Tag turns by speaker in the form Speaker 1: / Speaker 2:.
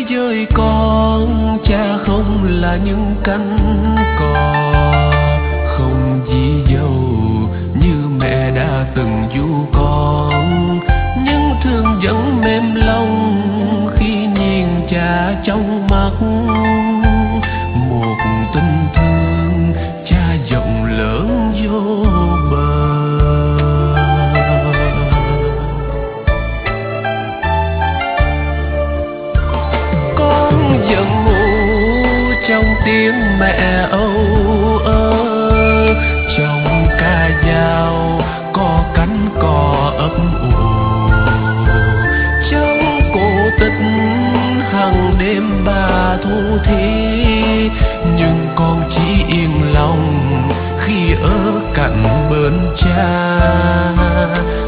Speaker 1: dời con, cha không là những cánh cò, không dí dầu như mẹ đã từng du con, nhưng thương vẫn mềm lòng khi nhìn cha trong mắt. Một tình thương cha rộng lớn vô bờ. Con vẫn ngủ trong tiếng mẹ âu ơ, trong ca dao có cánh cò ấp ủ, trong cổ tích hằng đêm bà thu thi. Nhưng con chỉ yên lòng khi ở cạnh bên cha.